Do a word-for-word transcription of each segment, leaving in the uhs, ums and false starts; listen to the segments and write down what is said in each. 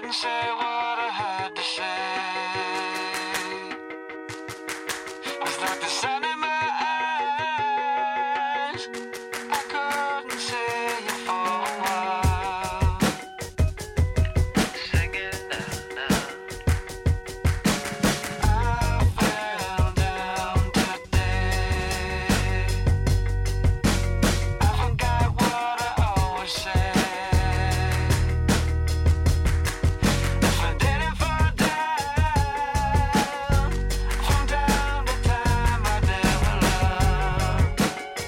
couldn't say what I had to say. It's like the sun in my eyes. I couldn't see you for a while. Singing out loud. I fell down today. I forgot what I always say. If I didn't fall down from time to time, I never loved.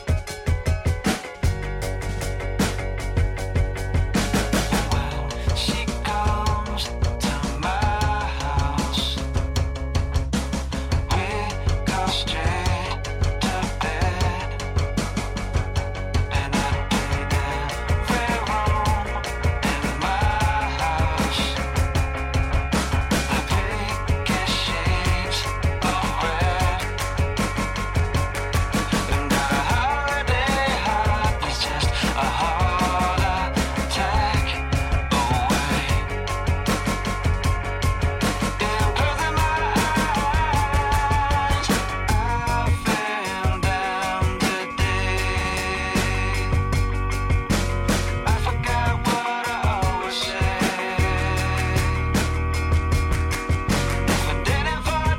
When she comes to my house, we go straight to bed, and I paint every room in my house the biggest shades of red. And our holiday heart is just a heart attack away. In closing my eyes, I fell down today. I forgot what I always say. If I didn't fall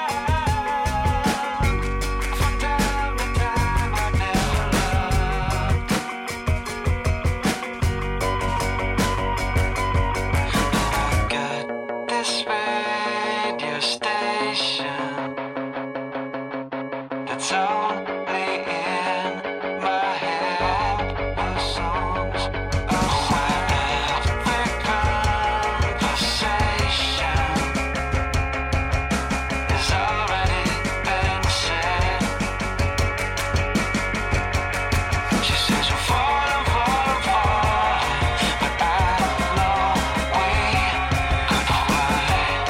down from time to time, I never loved. I got this radio station that's only in my head with songs of where every conversation has already been said. She says you're falling, falling, falling, but I know we could fly.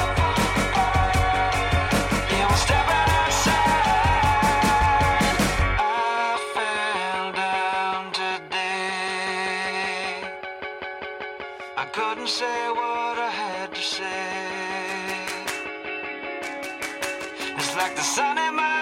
You were stepping outside. I fell down today. I couldn't say what I had to say. It's like the sun in my